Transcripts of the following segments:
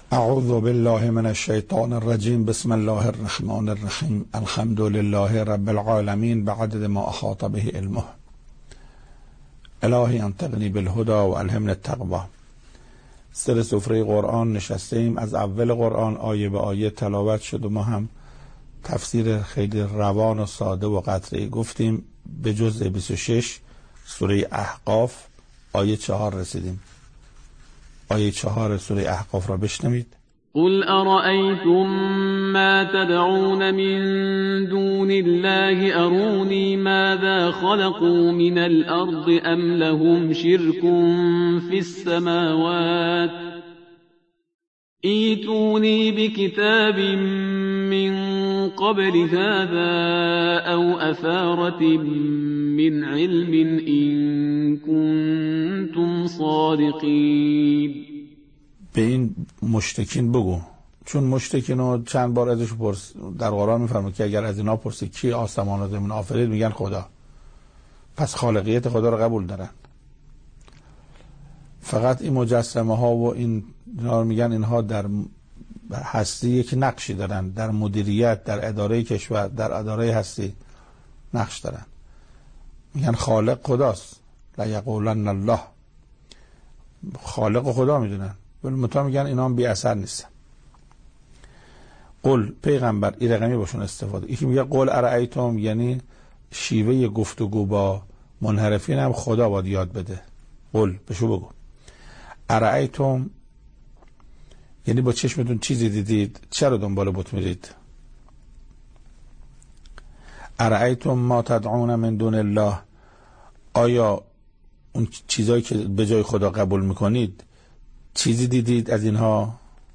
اعوذ بالله من الشیطان الرجیم. بسم الله الرحمن الرحیم. الحمد لله رب العالمین بعدد ما احاط به علمه. الهی انطقنی بالهدى و الهمنی التقوی. سر سفره قرآن نشسته ایم، از اول قرآن آیه به آیه تلاوت شد و ما هم تفسیر خیلی روان و ساده و قطعی گفتیم. به جزء 26 سوره احقاف آیه 4 رسیدیم. آیه 4 سوره احقاف را بشنوید. قل أرأيتم ما تدعون من دون الله أروني ماذا خلقوا من الأرض أم لهم شرك في السماوات ایتونی بكتاب من قبل هذا أو أثارة من علم إن كنتم صادقين. به این مشرکین بگو، چون مشرکین رو چند بار ازش در قرآن میفرمود که اگر از اینا پرسی کی آسمان و زمین آفرید میگن خدا، پس خالقیت خدا رو قبول دارن. فقط این مجسمه ها و این میگن اینها در هستی یک نقشی دارن، در مدیریت، در اداره کشور، در اداره هستی نقش دارن. میگن خالق خداست. لا یقولن الله، خالق خدا میدونن، ولی متا میگن اینا هم بی اثر نیستن. قل، پیغمبر این رقمی باشون استفاده. یکی میگه قل ارائیتم، یعنی شیوه گفتگو با منحرفین هم خدا باید یاد بده. قل، بشو بگو. ارائیتم یعنی با چشمتون چیزی دیدید، چرا دنبال بت میرید؟ ارائیتم ما تدعون من دون الله، آیا اون چیزایی که به جای خدا قبول میکنید چیزی دیدید از اینها؟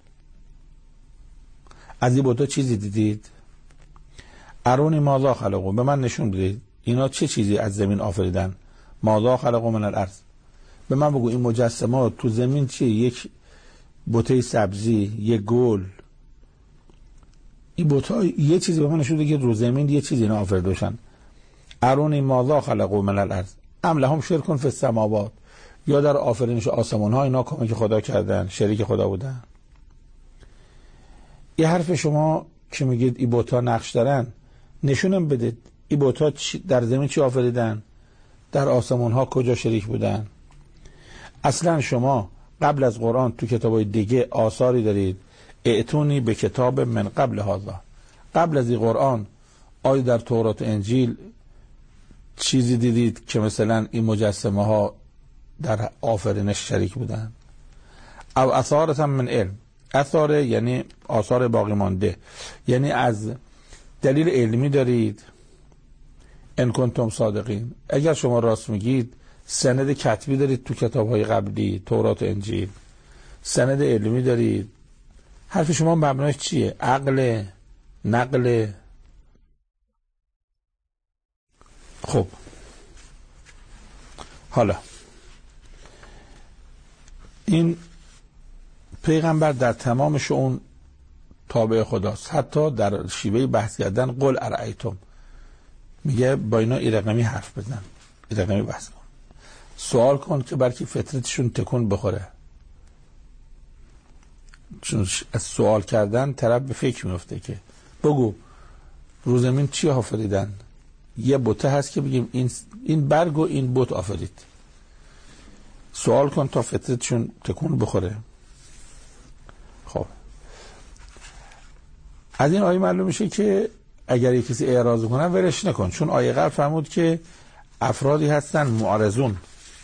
از این بوتا چیزی دیدید؟ ارونی ماذا خلقو، به من نشون بدید اینا چه چیزی از زمین آفریدن. ماذا خلقو من الارض، به من بگو این مجسمات تو زمین چیه؟ یک بوته سبزی، یک گل، این بوتا یه چیزی به من نشون بده که رو زمین یه چیزی اینا آفریده باشن. ارونی ماذا خلقو من الارض ام لهم شرک فی السماوات، یا در آفرینش آسمان ها اینا کمک خدا کردن، شریک خدا بودن. یه حرف شما که میگید ای بوتا نقش دارن، نشونم بدید ای بوتا در زمین چی آفریدن، در آسمان ها کجا شریک بودن. اصلا شما قبل از قرآن تو کتابای دیگه آثاری دارید ائتونی به کتاب من قبل هذا، قبل از این قرآن آیا در تورات و انجیل چیزی دیدید که مثلا این مجسمه ها در آفرینش شریک بودن؟ او اثارتا من علم، اثاره یعنی آثار باقی مانده، یعنی از دلیل علمی دارید. ان کنتم صادقین، اگر شما راست میگید سند کتبی دارید تو کتاب‌های قبلی تورات و انجیل، سند علمی دارید. حرف شما مبناش چیه؟ عقل، نقل؟ خب حالا این پیغمبر در تمام شؤون تابع خداست، حتی در شیوه بحث کردن قل ارائیتم میگه با اینا این رقمی حرف بزن، این رقمی بحث کن، سوال کن که برکی فطرتشون تکون بخوره. چون از سوال کردن طرف به فکر میفته که بگو رو زمین چی آفریدن. یه بوته هست که بگیم این برگ و این بوت آفرید. سوال کن تا فطرتشون تکون بخوره. خب از این آیه معلوم میشه که اگر یک کسی اعراض کنه ولش نکن، چون آیه قبل فرمود که افرادی هستن معرضون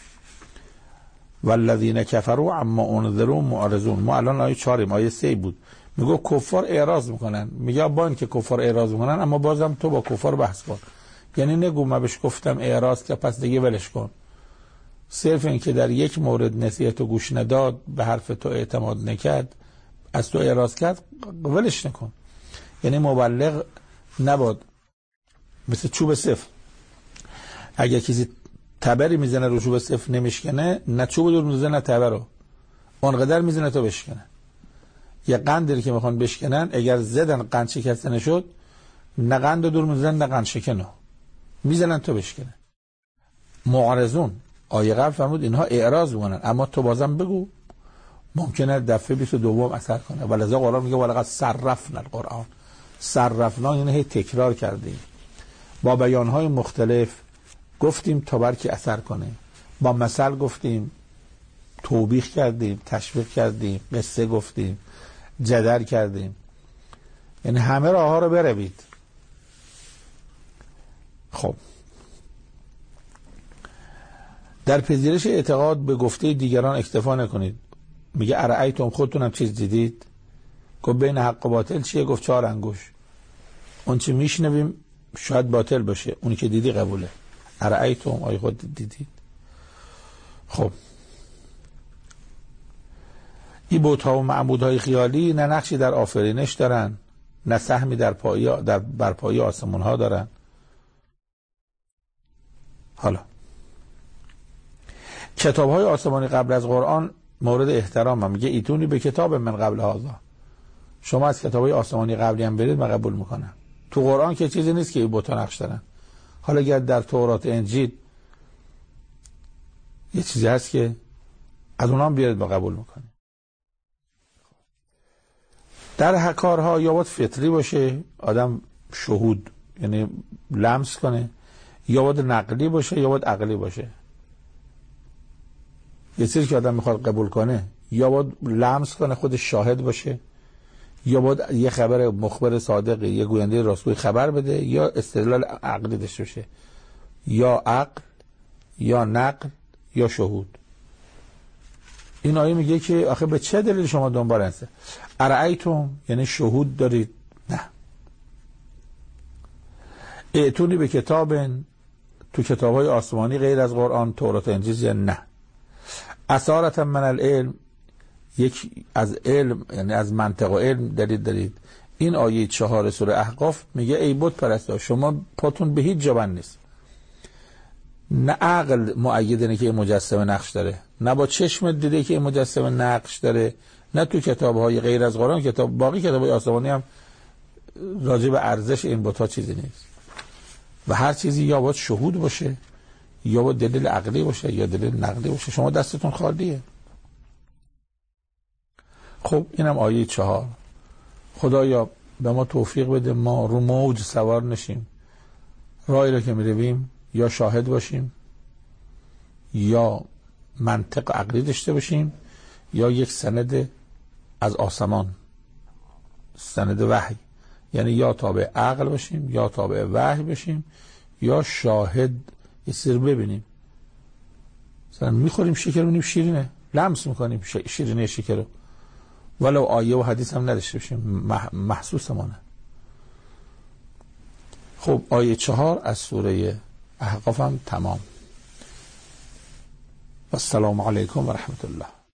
والذین کفروا عما انذروا معرضون. ما الان آیه 4 آیه 3 بود، میگه کفار اعراض میکنن، میگه با این که کفار اعراض میکنن اما بازم تو با کفار بحث کن. یعنی نگو من بهش گفتم اعراض که پس دیگه ولش کن. صرف این که در یک مورد نصیحت و گوش نداد، به حرف تو اعتماد نکرد، از تو اعراض کرد، ولش نکن. یعنی مبلغ نباد مثل چوب صفر، اگه کسی تبری میزنه رو چوب صفر نمیشکنه، نه چوب دور میزنه نه تبر رو، اونقدر میزنه تا بشکنه. یه قندی که میخوان بشکنن اگر زدن قند شکسته نشد، نه قند دور میزنن نه قند شکنه، میزنن تا بشکنه. معارضون آیه قبل فرمود اینها اعراض میکنن، اما تو بازم بگو ممکنه دفعه 22 اثر کنه. ولذا قرآن میگه ولقد صرفنا القرآن. صرفنا یعنی هی تکرار کردیم، با بیانهای مختلف گفتیم تا برکی اثر کنه، با مثل گفتیم، توبیخ کردیم، تشویق کردیم، قصه گفتیم، جدل کردیم، یعنی همه راه ها رو بروید. خب در پذیرش اعتقاد به گفته دیگران اکتفا نکنید. میگه ارأیتم، خودتونم چیز دیدید؟ گفت بین حق و باطل چیه؟ گفت 4 انگوش. اون چی میشنویم شاید باطل باشه، اونی که دیدی قبوله. ارأیتم، آیا خود دیدید؟ خب این بت‌ها و معبودهای خیالی نه نقشی در آفرینش دارن، نه سهمی در برپایی آسمون ها دارن. حالا کتاب های آسمانی قبل از قرآن مورد احترام هم. میگه ایتونی به کتاب من قبل هذا. شما از کتاب های آسمانی قبلی هم برید، من قبول میکنم. تو قرآن که چیزی نیست که این بت‌ها نقش دارن. حالا اگر در تورات انجیل یه چیزی هست که از اونها هم بیارید، ما قبول میکنیم. در کارها یا باید فطری باشه، آدم شهود یعنی لمس کنه، یا باید نقلی باشه یا باید عقلی باشه. یه چیزی که آدم میخواد قبول کنه یا باید لمس کنه، خودش شاهد باشه، یا باید یه خبر مخبر صادقی، یه گوینده راستگوی خبر بده، یا استدلال عقلی داشته باشه، یا عقل یا نقل یا شهود. این آیه میگه که آخه به چه دلیل شما دنبال هسته؟ ارأیتم یعنی شهود دارید؟ نه. ائتونی به کتاب، تو کتاب‌های آسمانی غیر از قرآن، تورات و انجیل، یا نه. اثارة من العلم، یک از علم یعنی از منطق و علم دارید. این آیه 4 سوره احقاف میگه ای بت پرستا، شما پاتون به هیچ جا بند نیست. نه عقل مؤید اینه که این مجسمه نقش داره، نه با چشم دیده که این مجسمه نقش داره، نه تو کتاب‌های غیر از قرآن. باقی کتاب‌های آسمانی هم راجع به ارزش این بت‌ها چیزی نیست. و هر چیزی یا باید شهود باشه، یا باید دلیل عقلی باشه، یا دلیل نقلی باشه. شما دستتون خالیه. خب اینم آیه 4. خدایا به ما توفیق بده ما رو موج سوار نشیم، راهی رو که میرویم یا شاهد باشیم، یا منطق عقلی داشته باشیم، یا یک سند از آسمان، سند وحی، یعنی یا تابع عقل باشیم یا تابع وحی باشیم، یا شاهد یه سر ببینیم. مثلا میخوریم شکر ببینیم شیرینه، لمس میکنیم شیرینه شکر رو، ولو آیه و حدیث هم نداشته باشیم، محسوسمانه. خب آیه 4 از سوره احقاف هم تمام. و السلام علیکم و رحمت الله.